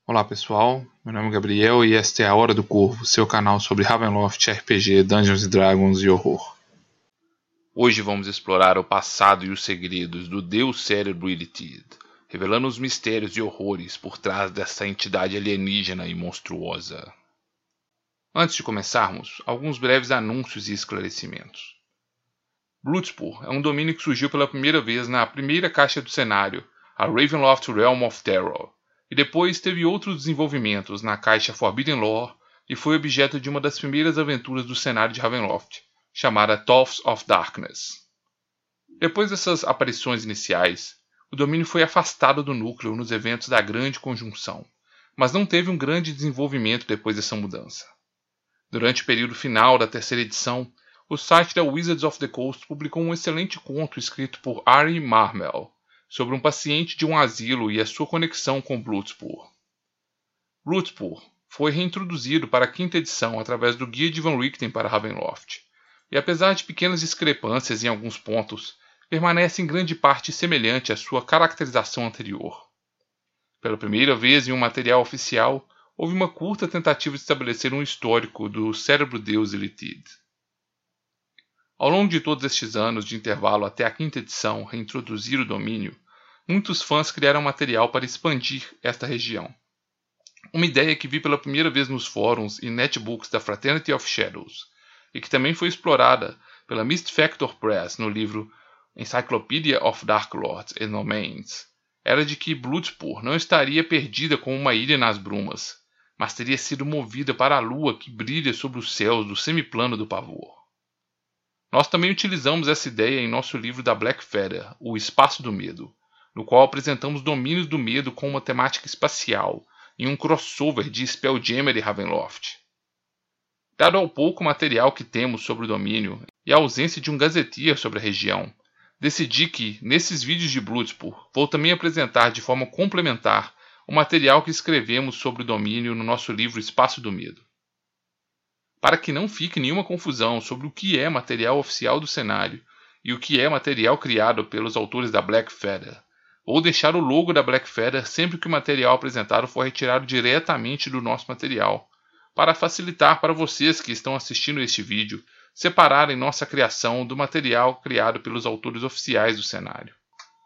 Olá pessoal, meu nome é Gabriel e esta é a Hora do Corvo, seu canal sobre Ravenloft, RPG, Dungeons & Dragons e horror. Hoje vamos explorar o passado e os segredos do Deus Cérebro Illithid, revelando os mistérios e horrores por trás dessa entidade alienígena e monstruosa. Antes de começarmos, alguns breves anúncios e esclarecimentos. Bloodspur é um domínio que surgiu pela primeira vez na primeira caixa do cenário, a Ravenloft Realm of Terror, e depois teve outros desenvolvimentos na caixa Forbidden Lore e foi objeto de uma das primeiras aventuras do cenário de Ravenloft, chamada Thoughts of Darkness. Depois dessas aparições iniciais, o domínio foi afastado do núcleo nos eventos da Grande Conjunção, mas não teve um grande desenvolvimento depois dessa mudança. Durante o período final da terceira edição, o site da Wizards of the Coast publicou um excelente conto escrito por Ari Marmel sobre um paciente de um asilo e a sua conexão com Bloodspur. Bloodspur foi reintroduzido para a quinta edição através do Guia de Van Richten para Ravenloft, e apesar de pequenas discrepâncias em alguns pontos, permanece em grande parte semelhante à sua caracterização anterior. Pela primeira vez em um material oficial, houve uma curta tentativa de estabelecer um histórico do Cérebro-Deus Illithid. Ao longo de todos estes anos de intervalo até a quinta edição reintroduzir o domínio, muitos fãs criaram material para expandir esta região. Uma ideia que vi pela primeira vez nos fóruns e netbooks da Fraternity of Shadows, e que também foi explorada pela Mist Factor Press no livro Encyclopedia of Dark Lords and Domains, era de que Bloodspur não estaria perdida como uma ilha nas brumas, mas teria sido movida para a lua que brilha sobre os céus do semiplano do pavor. Nós também utilizamos essa ideia em nosso livro da Black Feather, O Espaço do Medo, no qual apresentamos domínios do medo com uma temática espacial, em um crossover de Spelljammer e Ravenloft. Dado ao pouco material que temos sobre o domínio e a ausência de um gazeteer sobre a região, decidi que, nesses vídeos de Bloodspur, vou também apresentar de forma complementar o material que escrevemos sobre o domínio no nosso livro Espaço do Medo. Para que não fique nenhuma confusão sobre o que é material oficial do cenário e o que é material criado pelos autores da Black Feather, vou deixar o logo da Black Feather sempre que o material apresentado for retirado diretamente do nosso material, para facilitar para vocês que estão assistindo este vídeo separarem nossa criação do material criado pelos autores oficiais do cenário.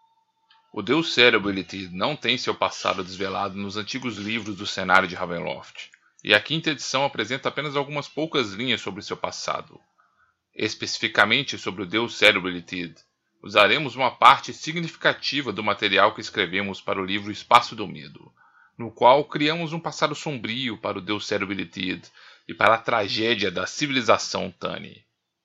O Deus Cérebro Illithid não tem seu passado desvelado nos antigos livros do cenário de Ravenloft, e a quinta edição apresenta apenas algumas poucas linhas sobre seu passado. Especificamente sobre o Deus Cérebro Illithid, usaremos uma parte significativa do material que escrevemos para o livro Espaço do Medo, no qual criamos um passado sombrio para o Deus Cérebro Illithid e para a tragédia da civilização Tani.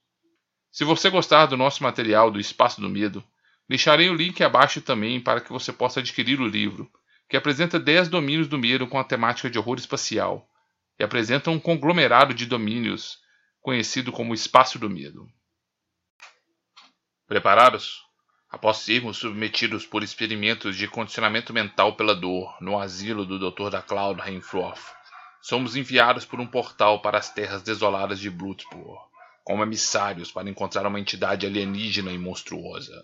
Se você gostar do nosso material do Espaço do Medo, deixarei o link abaixo também para que você possa adquirir o livro, que apresenta 10 domínios do medo com a temática de horror espacial, e apresenta um conglomerado de domínios conhecido como Espaço do Medo. Preparados? Após sermos submetidos por experimentos de condicionamento mental pela dor no asilo do Dr. da Cloud Rainfroth, somos enviados por um portal para as terras desoladas de Bloodspur, como emissários para encontrar uma entidade alienígena e monstruosa.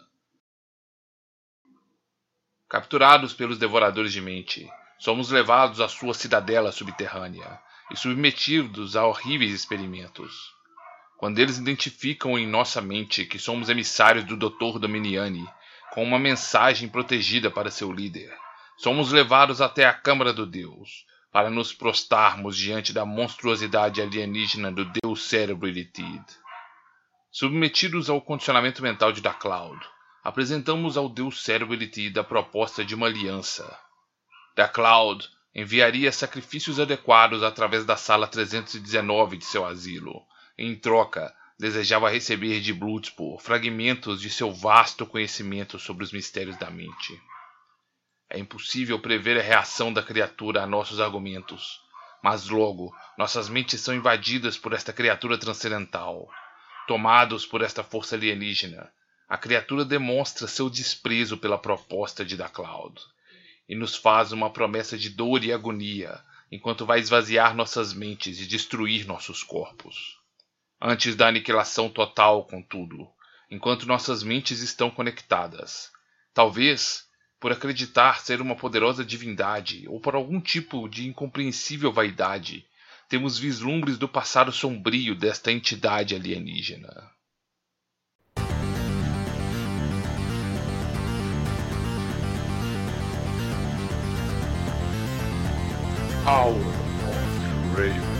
Capturados pelos Devoradores de Mente, somos levados à sua cidadela subterrânea e submetidos a horríveis experimentos. Quando eles identificam em nossa mente que somos emissários do Dr. Dominiani, com uma mensagem protegida para seu líder, somos levados até a Câmara do Deus, para nos prostrarmos diante da monstruosidade alienígena do Deus Cérebro Illithid. Submetidos ao condicionamento mental de Dacloud, apresentamos ao Deus Cérebro Illithid a proposta de uma aliança. Dacloud enviaria sacrifícios adequados através da sala 319 de seu asilo. Em troca, desejava receber de Bloodspur fragmentos de seu vasto conhecimento sobre os mistérios da mente. É impossível prever a reação da criatura a nossos argumentos, mas logo nossas mentes são invadidas por esta criatura transcendental. Tomados por esta força alienígena, a criatura demonstra seu desprezo pela proposta de Dacloud e nos faz uma promessa de dor e agonia, enquanto vai esvaziar nossas mentes e destruir nossos corpos. Antes da aniquilação total, contudo, enquanto nossas mentes estão conectadas, talvez por acreditar ser uma poderosa divindade ou por algum tipo de incompreensível vaidade, temos vislumbres do passado sombrio desta entidade alienígena. Hour of Raven.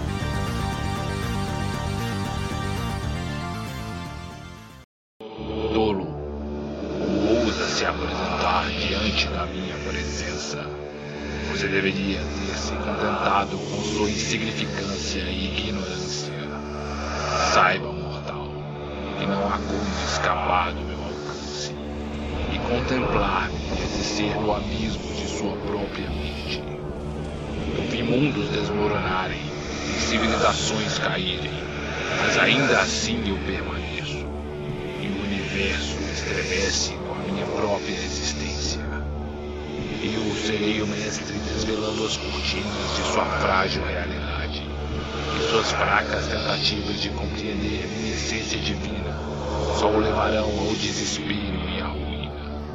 Tolo, como ousa se apresentar diante da minha presença? Você deveria ter se contentado com sua insignificância e ignorância. Saiba, mortal, que não há como escapar do meu alcance. E contemplar-me deve ser no abismo de sua própria mente. Eu vi mundos desmoronarem e civilizações caírem, mas ainda assim eu permaneço. E o universo estremece com a minha própria existência. Eu serei o mestre desvelando as cortinas de sua frágil realidade e suas fracas tentativas de compreender minha essência divina só o levarão ao desespero e à ruína.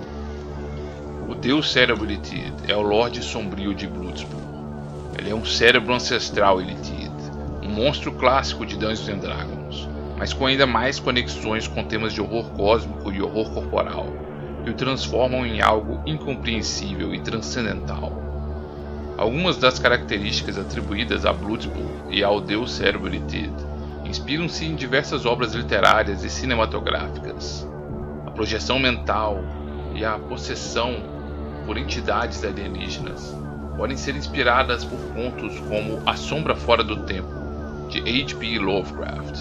O Deus Cérebro Elitid é o Lorde Sombrio de Bloodsport. Ele é um cérebro ancestral Elitid, um monstro clássico de Dungeons & Dragons, mas com ainda mais conexões com temas de horror cósmico e horror corporal, que o transformam em algo incompreensível e transcendental. Algumas das características atribuídas a Bloodsport e ao Deus Cérebro Elitid inspiram-se em diversas obras literárias e cinematográficas. A projeção mental e a possessão por entidades alienígenas podem ser inspiradas por contos como A Sombra Fora do Tempo, de H.P. Lovecraft.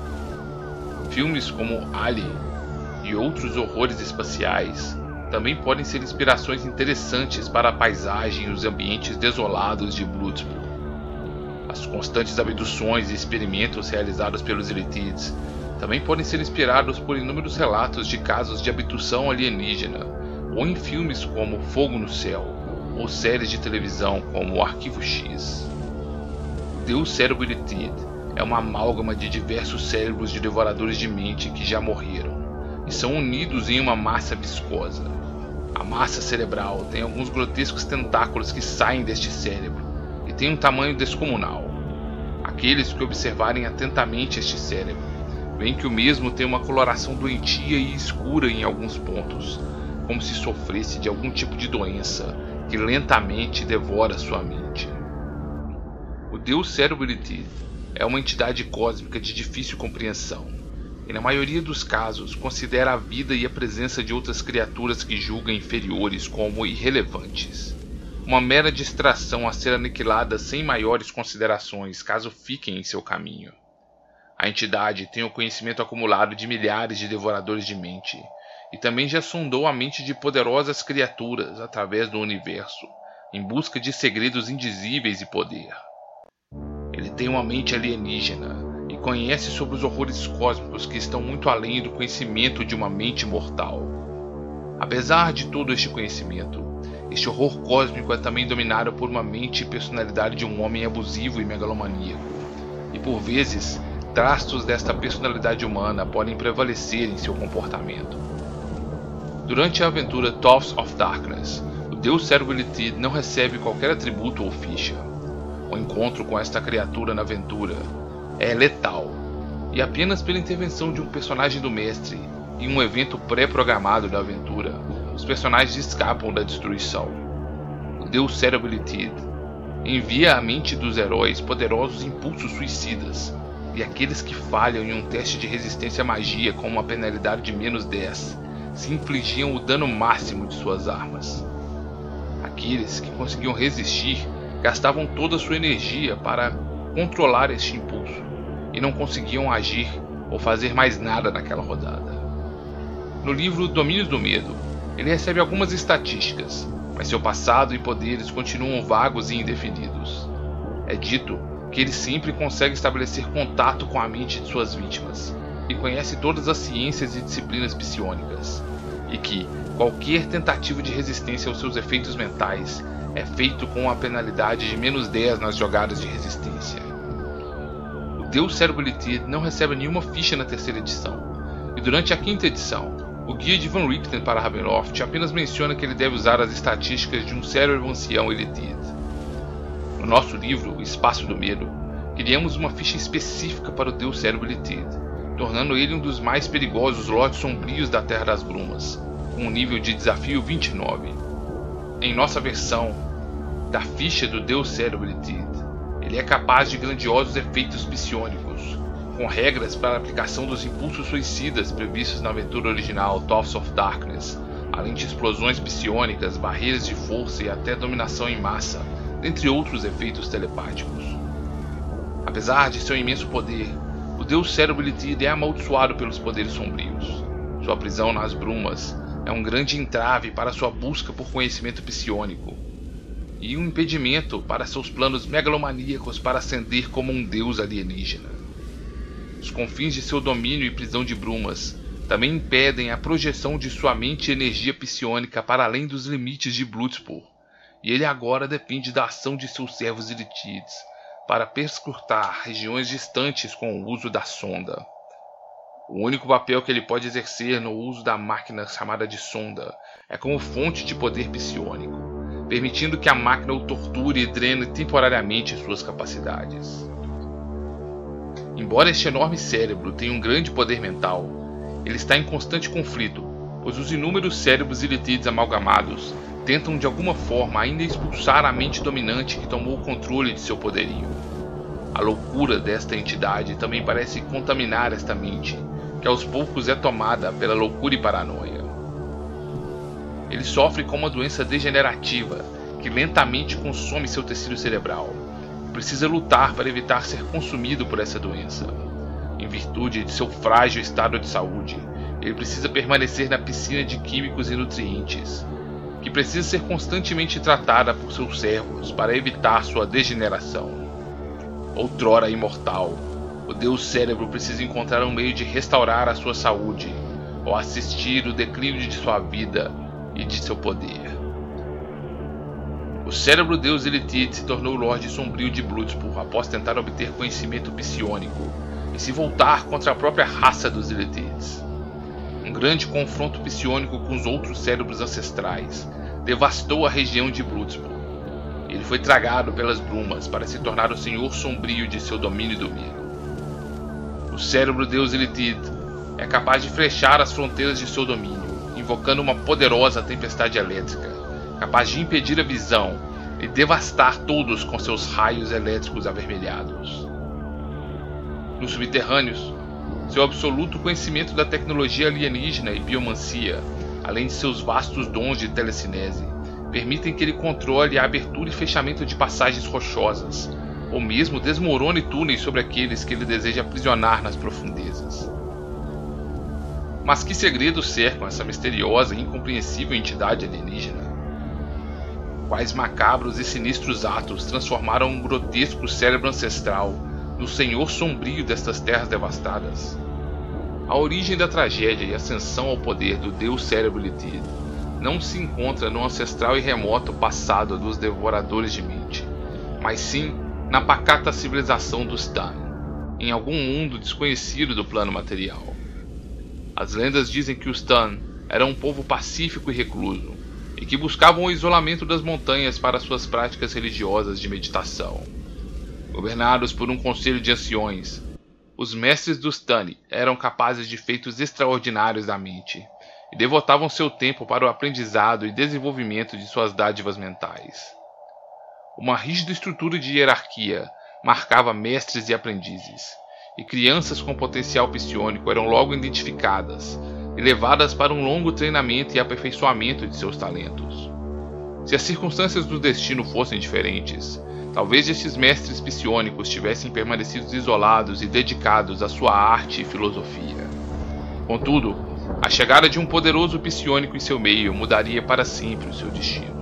Filmes como Alien e outros horrores espaciais também podem ser inspirações interessantes para a paisagem e os ambientes desolados de Bloodsport. As constantes abduções e experimentos realizados pelos Elitids também podem ser inspirados por inúmeros relatos de casos de abdução alienígena, ou em filmes como Fogo no Céu, ou séries de televisão como o Arquivo X. O Deus Cérebro Elitid é uma amálgama de diversos cérebros de devoradores de mente que já morreram e são unidos em uma massa viscosa. A massa cerebral tem alguns grotescos tentáculos que saem deste cérebro e tem um tamanho descomunal. Aqueles que observarem atentamente este cérebro veem que o mesmo tem uma coloração doentia e escura em alguns pontos, como se sofresse de algum tipo de doença que lentamente devora sua mente. O Deus Cérebro Elitid é uma entidade cósmica de difícil compreensão, e na maioria dos casos considera a vida e a presença de outras criaturas que julga inferiores como irrelevantes, uma mera distração a ser aniquilada sem maiores considerações caso fiquem em seu caminho. A entidade tem o conhecimento acumulado de milhares de devoradores de mente, e também já sondou a mente de poderosas criaturas através do universo, em busca de segredos indizíveis e poder. Ele tem uma mente alienígena e conhece sobre os horrores cósmicos que estão muito além do conhecimento de uma mente mortal. Apesar de todo este conhecimento, este horror cósmico é também dominado por uma mente e personalidade de um homem abusivo e megalomaníaco, e por vezes, traços desta personalidade humana podem prevalecer em seu comportamento. Durante a aventura Tufts of Darkness, o Deus Cérebro Elitid não recebe qualquer atributo ou ficha. O encontro com esta criatura na aventura é letal, e apenas pela intervenção de um personagem do mestre em um evento pré-programado da aventura, os personagens escapam da destruição. O Deus Cérebro Elitid envia à mente dos heróis poderosos impulsos suicidas, e aqueles que falham em um teste de resistência à magia com uma penalidade de -10 se infligiam o dano máximo de suas armas. Aqueles que conseguiam resistir gastavam toda a sua energia para controlar este impulso e não conseguiam agir ou fazer mais nada naquela rodada. No livro Domínios do Medo, ele recebe algumas estatísticas, mas seu passado e poderes continuam vagos e indefinidos. É dito que ele sempre consegue estabelecer contato com a mente de suas vítimas e conhece todas as ciências e disciplinas psionicas, e que qualquer tentativa de resistência aos seus efeitos mentais é feito com a penalidade de -10 nas jogadas de resistência. O Deus Cérebro Elitid não recebe nenhuma ficha na terceira edição, e durante a quinta edição, O guia de Van Richten para Ravenloft apenas menciona que ele deve usar as estatísticas de um cérebro ancião Elitid. No nosso livro, O Espaço do Medo, criamos uma ficha específica para o Deus Cérebro Elitid, tornando ele um dos mais perigosos Lordes Sombrios da Terra das Brumas, com um nível de desafio 29. Em nossa versão da ficha do Deus Cérebro Elitid, ele é capaz de grandiosos efeitos psionicos, com regras para a aplicação dos impulsos suicidas previstos na aventura original Towers of Darkness, além de explosões psionicas, barreiras de força e até dominação em massa, dentre outros efeitos telepáticos. Apesar de seu imenso poder, o Deus Cérebro Elitid é amaldiçoado pelos poderes sombrios. Sua prisão nas brumas é um grande entrave para sua busca por conhecimento psiônico, e um impedimento para seus planos megalomaníacos para ascender como um deus alienígena. Os confins de seu domínio e prisão de brumas também impedem a projeção de sua mente e energia psiônica para além dos limites de Bloodspur, e ele agora depende da ação de seus servos Elitids para perscrutar regiões distantes com o uso da sonda. O único papel que ele pode exercer no uso da máquina chamada de sonda é como fonte de poder psiônico, permitindo que a máquina o torture e drene temporariamente suas capacidades. Embora este enorme cérebro tenha um grande poder mental, ele está em constante conflito, pois os inúmeros cérebros Elitids amalgamados tentam de alguma forma ainda expulsar a mente dominante que tomou o controle de seu poderio. A loucura desta entidade também parece contaminar esta mente, que aos poucos é tomada pela loucura e paranoia. Ele sofre com uma doença degenerativa que lentamente consome seu tecido cerebral. Precisa lutar para evitar ser consumido por essa doença. Em virtude de seu frágil estado de saúde, ele precisa permanecer na piscina de químicos e nutrientes, que precisa ser constantemente tratada por seus servos para evitar sua degeneração. Outrora imortal, o Deus Cérebro precisa encontrar um meio de restaurar a sua saúde, ou assistir o declínio de sua vida e de seu poder. O Cérebro Deus Elitid se tornou o Lorde Sombrio de Bloodspur após tentar obter conhecimento psiônico e se voltar contra a própria raça dos Elitids. Um grande confronto psiônico com os outros cérebros ancestrais devastou a região de Bloodspur. Ele foi tragado pelas brumas para se tornar o Senhor Sombrio de seu domínio do medo. O Cérebro Deus Elitid é capaz de flechar as fronteiras de seu domínio, invocando uma poderosa tempestade elétrica, capaz de impedir a visão e devastar todos com seus raios elétricos avermelhados. Nos subterrâneos, seu absoluto conhecimento da tecnologia alienígena e biomancia, além de seus vastos dons de telecinese, permitem que ele controle a abertura e fechamento de passagens rochosas, ou mesmo desmorone túneis sobre aqueles que ele deseja aprisionar nas profundezas. Mas que segredos cercam essa misteriosa e incompreensível entidade alienígena? Quais macabros e sinistros atos transformaram um grotesco cérebro ancestral no Senhor Sombrio destas terras devastadas? A origem da tragédia e ascensão ao poder do Deus Cérebro Elitid não se encontra no ancestral e remoto passado dos Devoradores de Mente, mas sim na pacata civilização dos Stan, em algum mundo desconhecido do plano material. As lendas dizem que os Stan eram um povo pacífico e recluso, e que buscavam o isolamento das montanhas para suas práticas religiosas de meditação. Governados por um conselho de anciões, os mestres dos Tani eram capazes de feitos extraordinários da mente, e devotavam seu tempo para o aprendizado e desenvolvimento de suas dádivas mentais. Uma rígida estrutura de hierarquia marcava mestres e aprendizes, e crianças com potencial psiônico eram logo identificadas e levadas para um longo treinamento e aperfeiçoamento de seus talentos. Se as circunstâncias do destino fossem diferentes, talvez estes mestres psiônicos tivessem permanecido isolados e dedicados à sua arte e filosofia. Contudo, a chegada de um poderoso psiônico em seu meio mudaria para sempre o seu destino.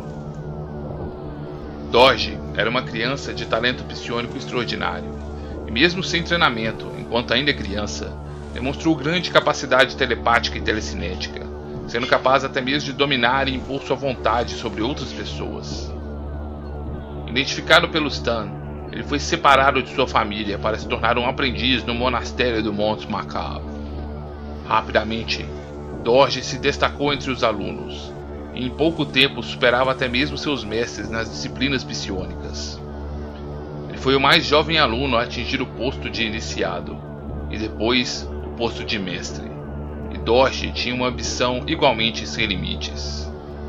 Dorje era uma criança de talento psiônico extraordinário, e mesmo sem treinamento, enquanto ainda criança, demonstrou grande capacidade telepática e telecinética, sendo capaz até mesmo de dominar e impor sua vontade sobre outras pessoas. Identificado pelo Stan, ele foi separado de sua família para se tornar um aprendiz no monastério do Monte Macabre. Rapidamente, Dorje se destacou entre os alunos, e em pouco tempo superava até mesmo seus mestres nas disciplinas psionicas. Ele foi o mais jovem aluno a atingir o posto de iniciado, e depois o posto de mestre, e Dorje tinha uma ambição igualmente sem limites.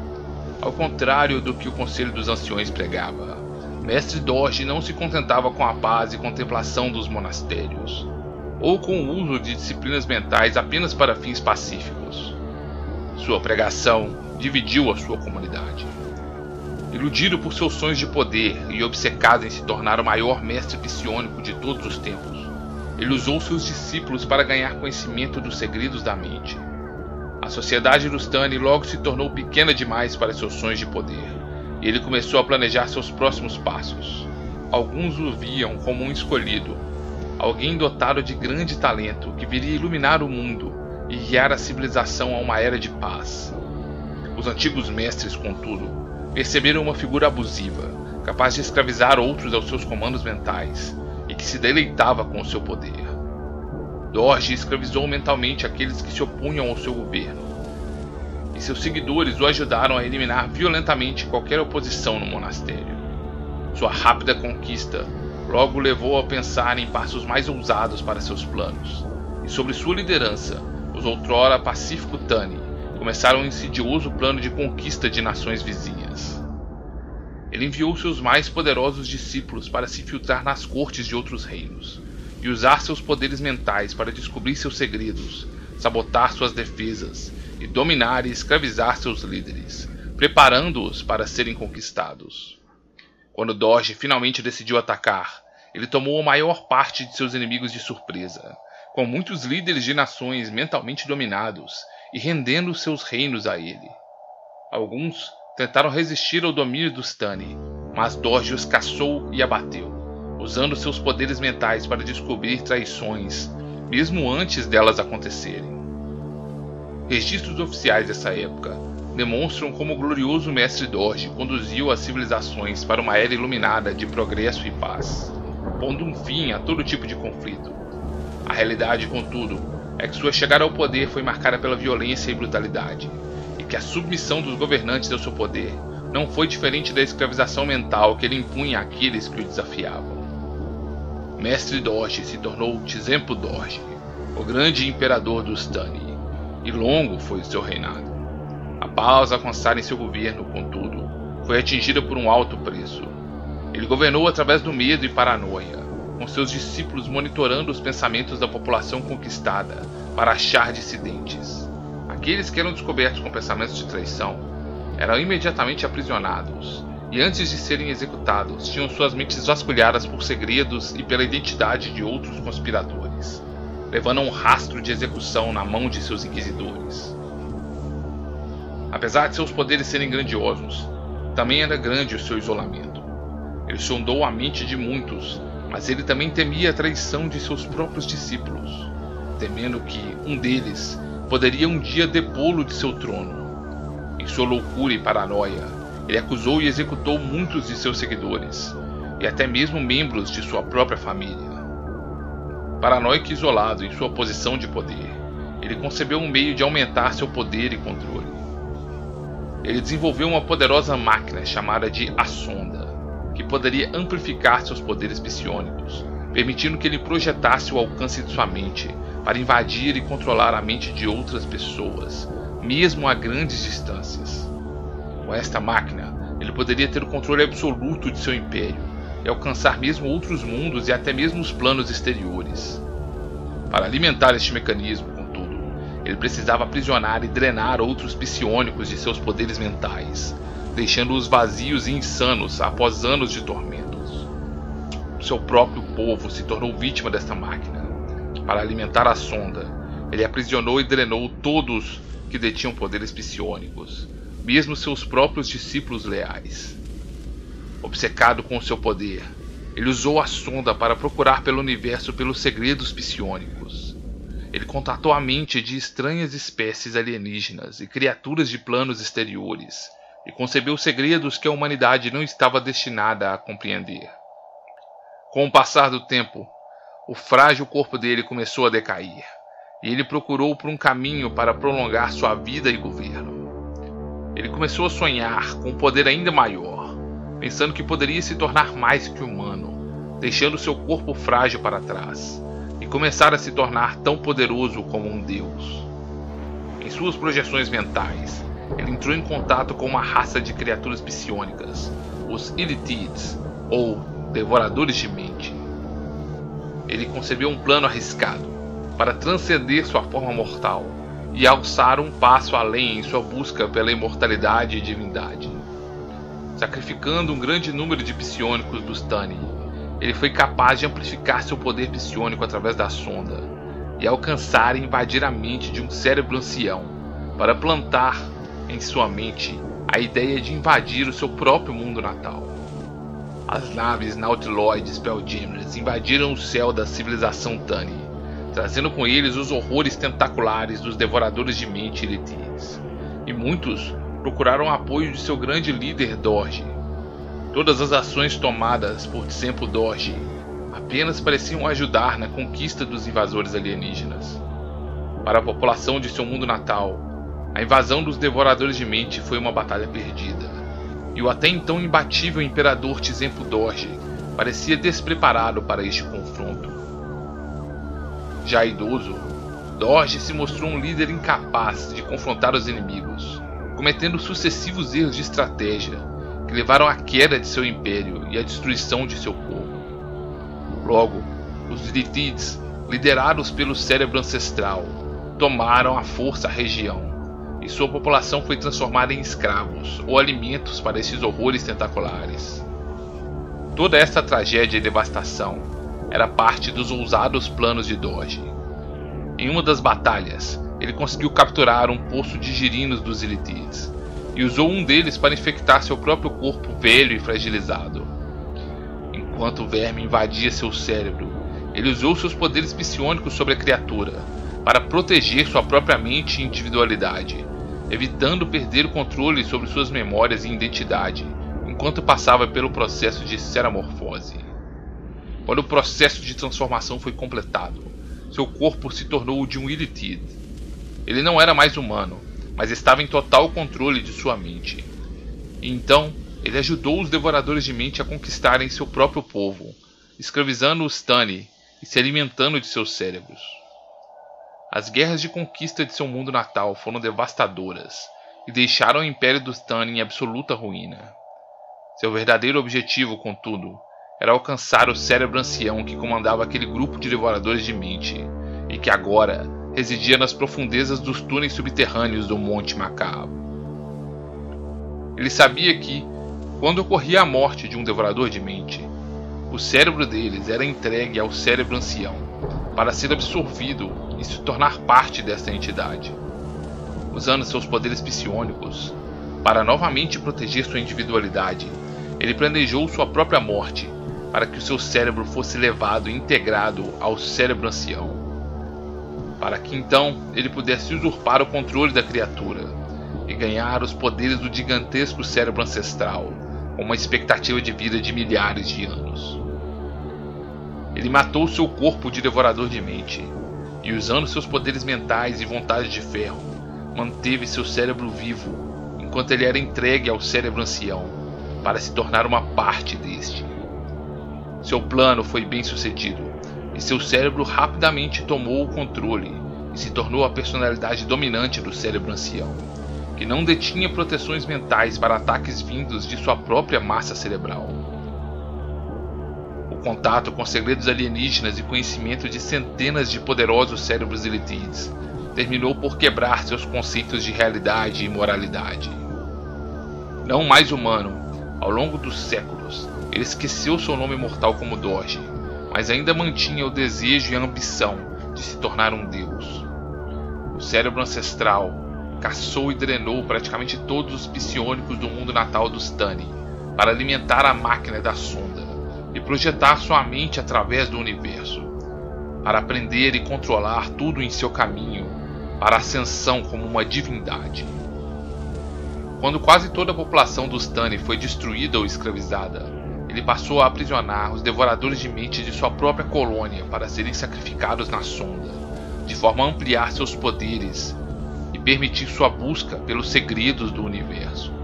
Ao contrário do que o Conselho dos Anciões pregava, Mestre Dorje não se contentava com a paz e contemplação dos monastérios, ou com o uso de disciplinas mentais apenas para fins pacíficos. Sua pregação dividiu a sua comunidade. Iludido por seus sonhos de poder e obcecado em se tornar o maior mestre psiônico de todos os tempos, ele usou seus discípulos para ganhar conhecimento dos segredos da mente. A sociedade dos Tani logo se tornou pequena demais para seus sonhos de poder, e ele começou a planejar seus próximos passos. Alguns o viam como um escolhido, alguém dotado de grande talento que viria iluminar o mundo e guiar a civilização a uma era de paz. Os antigos mestres, contudo, perceberam uma figura abusiva, capaz de escravizar outros aos seus comandos mentais, e que se deleitava com o seu poder. Dorje escravizou mentalmente aqueles que se opunham ao seu governo, e seus seguidores o ajudaram a eliminar violentamente qualquer oposição no monastério. Sua rápida conquista logo o levou a pensar em passos mais ousados para seus planos, e sob sua liderança, os outrora pacífico Tani começaram um insidioso plano de conquista de nações vizinhas. Ele enviou seus mais poderosos discípulos para se infiltrar nas cortes de outros reinos, e usar seus poderes mentais para descobrir seus segredos, sabotar suas defesas e dominar e escravizar seus líderes, preparando-os para serem conquistados. Quando Dorje finalmente decidiu atacar, ele tomou a maior parte de seus inimigos de surpresa, com muitos líderes de nações mentalmente dominados e rendendo seus reinos a ele. Alguns tentaram resistir ao domínio dos Tani, mas Dorje os caçou e abateu, usando seus poderes mentais para descobrir traições, mesmo antes delas acontecerem. Registros oficiais dessa época demonstram como o glorioso mestre Dorje conduziu as civilizações para uma era iluminada de progresso e paz, pondo um fim a todo tipo de conflito. A realidade, contudo, é que sua chegada ao poder foi marcada pela violência e brutalidade, e que a submissão dos governantes ao seu poder não foi diferente da escravização mental que ele impunha àqueles que o desafiavam. Mestre Dorje se tornou Tizempo Dorje, o grande imperador dos Tani, e longo foi o seu reinado. A paz a alcançar em seu governo, contudo, foi atingida por um alto preço. Ele governou através do medo e paranoia, com seus discípulos monitorando os pensamentos da população conquistada para achar dissidentes. Aqueles que eram descobertos com pensamentos de traição eram imediatamente aprisionados, e antes de serem executados, tinham suas mentes vasculhadas por segredos e pela identidade de outros conspiradores, levando a um rastro de execução na mão de seus inquisidores. Apesar de seus poderes serem grandiosos, também era grande o seu isolamento. Ele sondou a mente de muitos, mas ele também temia a traição de seus próprios discípulos, temendo que um deles poderia um dia depô-lo de seu trono. Em sua loucura e paranoia, ele acusou e executou muitos de seus seguidores, e até mesmo membros de sua própria família. Paranoico e isolado em sua posição de poder, ele concebeu um meio de aumentar seu poder e controle. Ele desenvolveu uma poderosa máquina chamada de A Sonda, que poderia amplificar seus poderes psiônicos, permitindo que ele projetasse o alcance de sua mente para invadir e controlar a mente de outras pessoas, mesmo a grandes distâncias. Com esta máquina, ele poderia ter o controle absoluto de seu império e alcançar mesmo outros mundos e até mesmo os planos exteriores. Para alimentar este mecanismo, contudo, ele precisava aprisionar e drenar outros psiônicos de seus poderes mentais, deixando-os vazios e insanos após anos de tormentos. Seu próprio povo se tornou vítima desta máquina. Para alimentar a sonda, ele aprisionou e drenou todos que detinham poderes psiônicos, mesmo seus próprios discípulos leais. Obcecado com seu poder, ele usou a sonda para procurar pelo universo pelos segredos psiônicos. Ele contatou a mente de estranhas espécies alienígenas e criaturas de planos exteriores, e concebeu segredos que a humanidade não estava destinada a compreender. Com o passar do tempo, o frágil corpo dele começou a decair, e ele procurou por um caminho para prolongar sua vida e governo. Ele começou a sonhar com um poder ainda maior, pensando que poderia se tornar mais que humano, deixando seu corpo frágil para trás, e começar a se tornar tão poderoso como um deus. Em suas projeções mentais, ele entrou em contato com uma raça de criaturas psionicas, os Illithids, ou Devoradores de Mente. Ele concebeu um plano arriscado para transcender sua forma mortal e alçar um passo além em sua busca pela imortalidade e divindade. Sacrificando um grande número de psionicos dos Tani, ele foi capaz de amplificar seu poder psiônico através da sonda e alcançar e invadir a mente de um cérebro ancião para plantar em sua mente a ideia de invadir o seu próprio mundo natal. As naves Nautiloid Spelljamers invadiram o céu da civilização Tani, trazendo com eles os horrores tentaculares dos Devoradores de Mente Illithids, e muitos procuraram apoio de seu grande líder Dorje. Todas as ações tomadas por Tsempo Dorje apenas pareciam ajudar na conquista dos invasores alienígenas. Para a população de seu mundo natal, a invasão dos Devoradores de Mente foi uma batalha perdida, e o até então imbatível Imperador Tsempo Dorje parecia despreparado para este confronto. Já idoso, Dorje se mostrou um líder incapaz de confrontar os inimigos, cometendo sucessivos erros de estratégia que levaram à queda de seu império e à destruição de seu povo. Logo, os Illithids, liderados pelo cérebro ancestral, tomaram à força a região, e sua população foi transformada em escravos ou alimentos para esses horrores tentaculares. Toda esta tragédia e devastação era parte dos ousados planos de Dorje. Em uma das batalhas, ele conseguiu capturar um poço de girinos dos Illithids e usou um deles para infectar seu próprio corpo velho e fragilizado. Enquanto o verme invadia seu cérebro, ele usou seus poderes psiônicos sobre a criatura para proteger sua própria mente e individualidade, evitando perder o controle sobre suas memórias e identidade enquanto passava pelo processo de seramorfose. Quando o processo de transformação foi completado, seu corpo se tornou o de um Illithid. Ele não era mais humano, mas estava em total controle de sua mente. E então, ele ajudou os Devoradores de Mente a conquistarem seu próprio povo, escravizando os Tani e se alimentando de seus cérebros. As guerras de conquista de seu mundo natal foram devastadoras e deixaram o Império dos Tani em absoluta ruína. Seu verdadeiro objetivo, contudo, era alcançar o cérebro ancião que comandava aquele grupo de Devoradores de Mente e que agora residia nas profundezas dos túneis subterrâneos do Monte Macabro. Ele sabia que, quando ocorria a morte de um Devorador de Mente, o cérebro deles era entregue ao cérebro ancião para ser absorvido e se tornar parte desta entidade. Usando seus poderes psiônicos para novamente proteger sua individualidade, ele planejou sua própria morte para que o seu cérebro fosse levado e integrado ao cérebro ancião, para que então ele pudesse usurpar o controle da criatura e ganhar os poderes do gigantesco cérebro ancestral, com uma expectativa de vida de milhares de anos. Ele matou seu corpo de Devorador de Mente e, usando seus poderes mentais e vontade de ferro, manteve seu cérebro vivo enquanto ele era entregue ao cérebro ancião para se tornar uma parte deste. Seu plano foi bem sucedido e seu cérebro rapidamente tomou o controle e se tornou a personalidade dominante do cérebro ancião, que não detinha proteções mentais para ataques vindos de sua própria massa cerebral. O contato com segredos alienígenas e conhecimento de centenas de poderosos cérebros Illithids terminou por quebrar seus conceitos de realidade e moralidade. Não mais humano, ao longo dos séculos, ele esqueceu seu nome mortal como Dorje, mas ainda mantinha o desejo e a ambição de se tornar um deus. O cérebro ancestral caçou e drenou praticamente todos os psiônicos do mundo natal dos Tani para alimentar a máquina da sonda e projetar sua mente através do universo, para aprender e controlar tudo em seu caminho para a ascensão como uma divindade. Quando quase toda a população dos Tani foi destruída ou escravizada, ele passou a aprisionar os Devoradores de Mente de sua própria colônia para serem sacrificados na sonda, de forma a ampliar seus poderes e permitir sua busca pelos segredos do universo.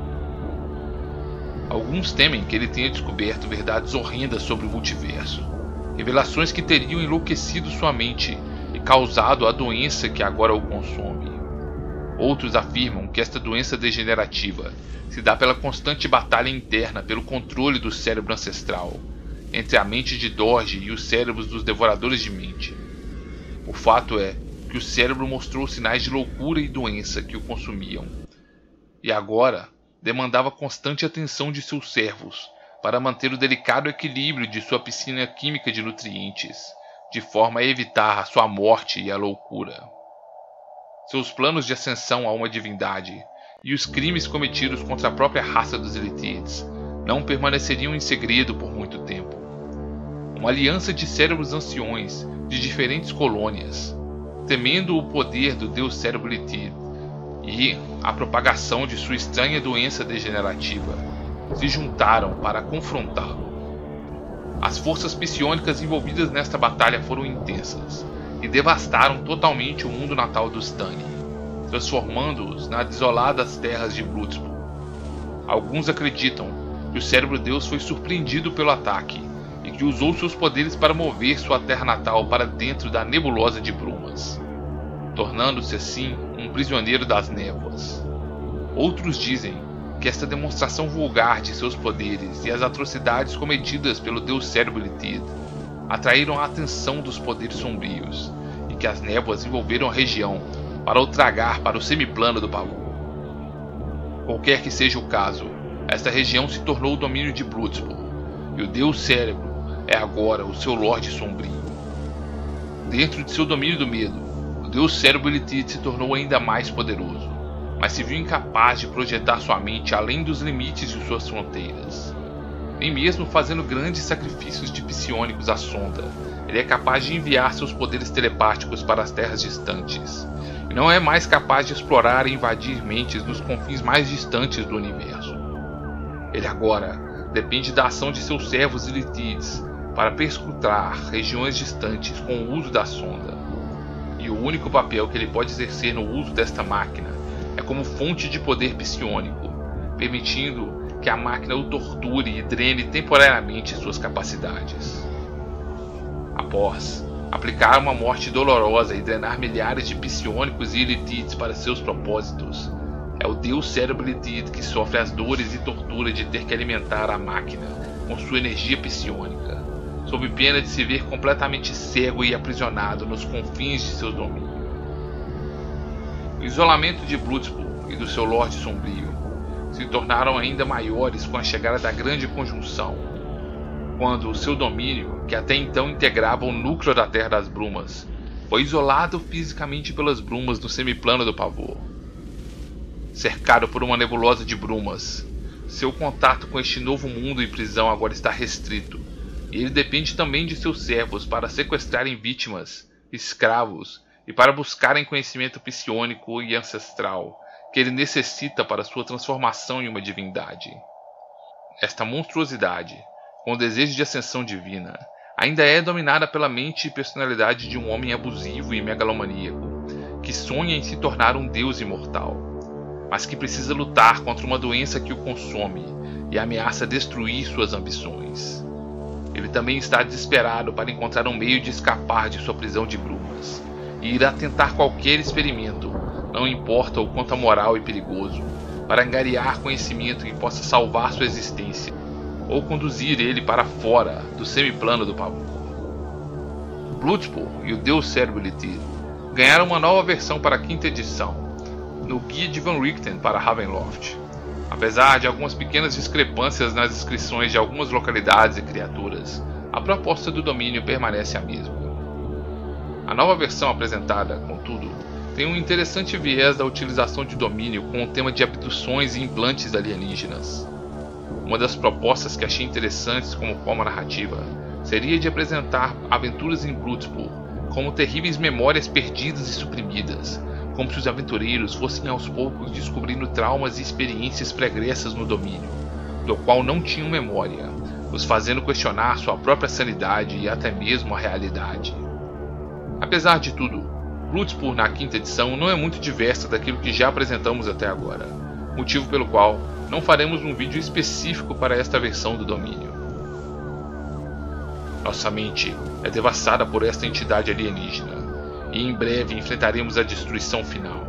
Alguns temem que ele tenha descoberto verdades horrendas sobre o multiverso, revelações que teriam enlouquecido sua mente e causado a doença que agora o consome. Outros afirmam que esta doença degenerativa se dá pela constante batalha interna pelo controle do cérebro ancestral, entre a mente de Dorje e os cérebros dos devoradores de mente. O fato é que o cérebro mostrou sinais de loucura e doença que o consumiam, e agora demandava constante atenção de seus servos para manter o delicado equilíbrio de sua piscina química de nutrientes, de forma a evitar a sua morte e a loucura. Seus planos de ascensão a uma divindade e os crimes cometidos contra a própria raça dos Elitids não permaneceriam em segredo por muito tempo. Uma aliança de cérebros anciões de diferentes colônias, temendo o poder do Deus Cérebro Elitid e a propagação de sua estranha doença degenerativa, se juntaram para confrontá-lo. As forças psionicas envolvidas nesta batalha foram intensas e devastaram totalmente o mundo natal dos Tani, transformando-os nas desoladas terras de Bloodsport. Alguns acreditam que o Cérebro Deus foi surpreendido pelo ataque e que usou seus poderes para mover sua terra natal para dentro da nebulosa de brumas, tornando-se assim um prisioneiro das névoas. Outros dizem que esta demonstração vulgar de seus poderes e as atrocidades cometidas pelo Deus Cérebro Elitid atraíram a atenção dos poderes sombrios e que as névoas envolveram a região para o tragar para o semiplano do pavor. Qualquer que seja o caso, esta região se tornou o domínio de Bloodsport e o Deus Cérebro é agora o seu Lorde Sombrio. Dentro de seu domínio do medo, o Deus Cérebro Elitid se tornou ainda mais poderoso, mas se viu incapaz de projetar sua mente além dos limites de suas fronteiras. Nem mesmo fazendo grandes sacrifícios de psionicos à sonda, ele é capaz de enviar seus poderes telepáticos para as terras distantes, e não é mais capaz de explorar e invadir mentes nos confins mais distantes do universo. Ele agora depende da ação de seus servos Elitids para perscrutar regiões distantes com o uso da sonda, e o único papel que ele pode exercer no uso desta máquina é como fonte de poder psiônico, permitindo que a máquina o torture e drene temporariamente suas capacidades. Após aplicar uma morte dolorosa e drenar milhares de psionicos e Elitids para seus propósitos, é o Deus Cérebro Elitid que sofre as dores e tortura de ter que alimentar a máquina com sua energia psionica, sob pena de se ver completamente cego e aprisionado nos confins de seu domínio. O isolamento de Bloodsport e do seu Lorde Sombrio se tornaram ainda maiores com a chegada da Grande Conjunção, quando o seu domínio, que até então integrava o núcleo da Terra das Brumas, foi isolado fisicamente pelas brumas do semiplano do pavor. Cercado por uma nebulosa de brumas, seu contato com este novo mundo e prisão agora está restrito, e ele depende também de seus servos para sequestrarem vítimas, escravos e para buscarem conhecimento psiônico e ancestral que ele necessita para sua transformação em uma divindade. Esta monstruosidade, com o desejo de ascensão divina, ainda é dominada pela mente e personalidade de um homem abusivo e megalomaníaco, que sonha em se tornar um deus imortal, mas que precisa lutar contra uma doença que o consome e ameaça destruir suas ambições. Ele também está desesperado para encontrar um meio de escapar de sua prisão de brumas, e irá tentar qualquer experimento, não importa o quanto amoral e perigoso, para angariar conhecimento que possa salvar sua existência, ou conduzir ele para fora do semiplano do pavor. Bloodsport e o Deus Cérebro Elitid ganharam uma nova versão para a 5ª edição, no Guia de Van Richten para Ravenloft. Apesar de algumas pequenas discrepâncias nas descrições de algumas localidades e criaturas, a proposta do domínio permanece a mesma. A nova versão apresentada, contudo, tem um interessante viés da utilização de domínio com o tema de abduções e implantes alienígenas. Uma das propostas que achei interessantes como forma narrativa seria de apresentar aventuras em Bloodsport como terríveis memórias perdidas e suprimidas, como se os aventureiros fossem aos poucos descobrindo traumas e experiências pregressas no domínio, do qual não tinham memória, os fazendo questionar sua própria sanidade e até mesmo a realidade. Apesar de tudo, Bloodsport na quinta edição não é muito diversa daquilo que já apresentamos até agora, motivo pelo qual não faremos um vídeo específico para esta versão do domínio. Nossa mente é devastada por esta entidade alienígena, e em breve enfrentaremos a destruição final.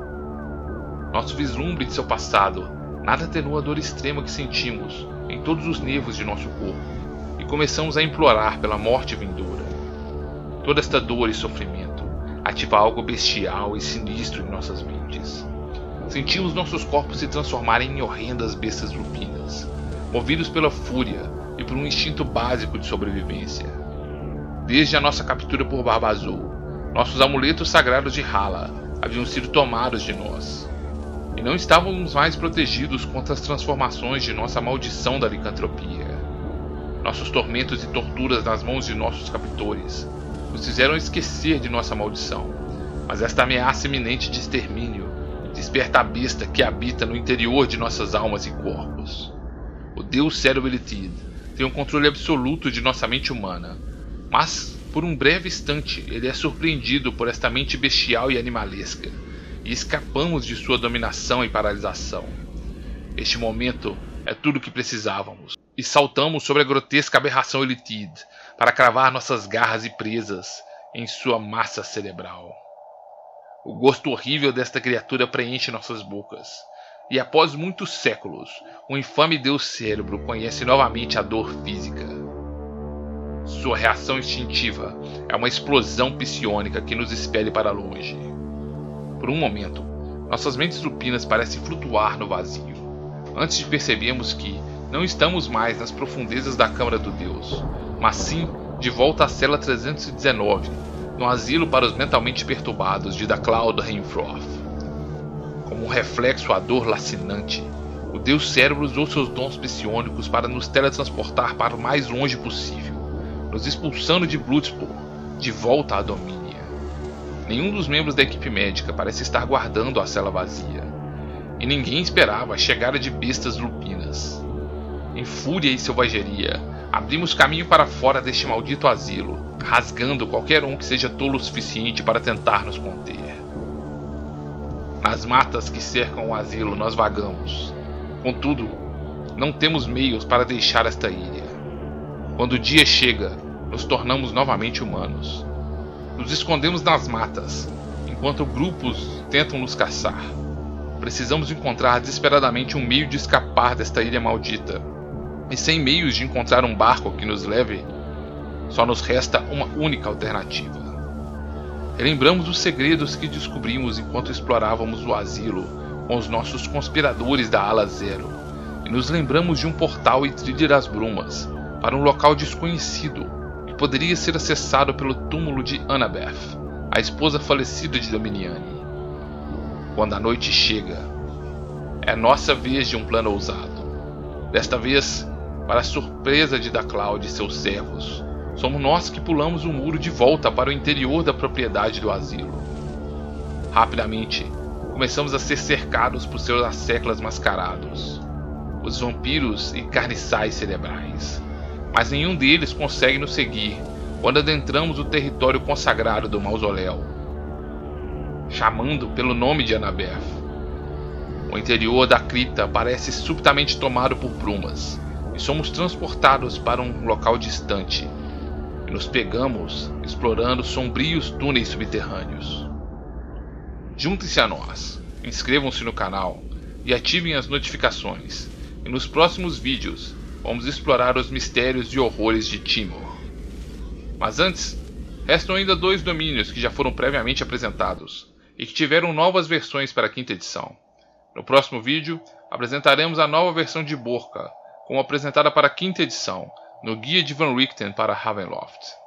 Nosso vislumbre de seu passado nada atenua a dor extrema que sentimos em todos os nervos de nosso corpo, e começamos a implorar pela morte vindoura. Toda esta dor e sofrimento ativa algo bestial e sinistro em nossas mentes. Sentimos nossos corpos se transformarem em horrendas bestas lupinas, movidos pela fúria e por um instinto básico de sobrevivência. Desde a nossa captura por Barba Azul, nossos amuletos sagrados de Hala haviam sido tomados de nós, e não estávamos mais protegidos contra as transformações de nossa maldição da licantropia. Nossos tormentos e torturas nas mãos de nossos captores nos fizeram esquecer de nossa maldição, mas esta ameaça iminente de extermínio desperta a besta que habita no interior de nossas almas e corpos. O Deus Cérebro Elitid tem um controle absoluto de nossa mente humana, mas por um breve instante ele é surpreendido por esta mente bestial e animalesca, e escapamos de sua dominação e paralisação. Este momento é tudo o que precisávamos, e saltamos sobre a grotesca aberração Elitid para cravar nossas garras e presas em sua massa cerebral. O gosto horrível desta criatura preenche nossas bocas, e após muitos séculos, o infame Deus Cérebro conhece novamente a dor física. Sua reação instintiva é uma explosão psiônica que nos expele para longe. Por um momento, nossas mentes lupinas parecem flutuar no vazio, antes de percebermos que não estamos mais nas profundezas da Câmara do Deus, mas sim de volta à cela 319, no asilo para os mentalmente perturbados de Daclaud Rainfroth. Como um reflexo à dor lacinante, o Deus Cérebro usou seus dons psiônicos para nos teletransportar para o mais longe possível, nos expulsando de Bloodsport, de volta à Domínia. Nenhum dos membros da equipe médica parece estar guardando a cela vazia, e ninguém esperava a chegada de bestas lupinas. Em fúria e selvageria, abrimos caminho para fora deste maldito asilo, rasgando qualquer um que seja tolo o suficiente para tentar nos conter. Nas matas que cercam o asilo nós vagamos. Contudo, não temos meios para deixar esta ilha. Quando o dia chega, nos tornamos novamente humanos. Nos escondemos nas matas, enquanto grupos tentam nos caçar. Precisamos encontrar desesperadamente um meio de escapar desta ilha maldita. E sem meios de encontrar um barco que nos leve, só nos resta uma única alternativa. Relembramos os segredos que descobrimos enquanto explorávamos o asilo com os nossos conspiradores da Ala Zero, e nos lembramos de um portal e trilha das brumas para um local desconhecido que poderia ser acessado pelo túmulo de Annabeth, a esposa falecida de Dominiani. Quando a noite chega, é nossa vez de um plano ousado. Desta vez, para a surpresa de Daclaud e seus servos, somos nós que pulamos o muro de volta para o interior da propriedade do asilo. Rapidamente, começamos a ser cercados por seus asseclas mascarados, os vampiros e carniçais cerebrais. Mas nenhum deles consegue nos seguir quando adentramos o território consagrado do mausoléu, chamando pelo nome de Annabeth. O interior da cripta parece subitamente tomado por brumas, e somos transportados para um local distante, e nos pegamos explorando sombrios túneis subterrâneos. Juntem-se a nós, inscrevam-se no canal e ativem as notificações, e nos próximos vídeos vamos explorar os mistérios e horrores de Timor. Mas antes, restam ainda 2 domínios que já foram previamente apresentados e que tiveram novas versões para a quinta edição. No próximo vídeo, apresentaremos a nova versão de Borca, como apresentada para a quinta edição, no Guia de Van Richten para Ravenloft.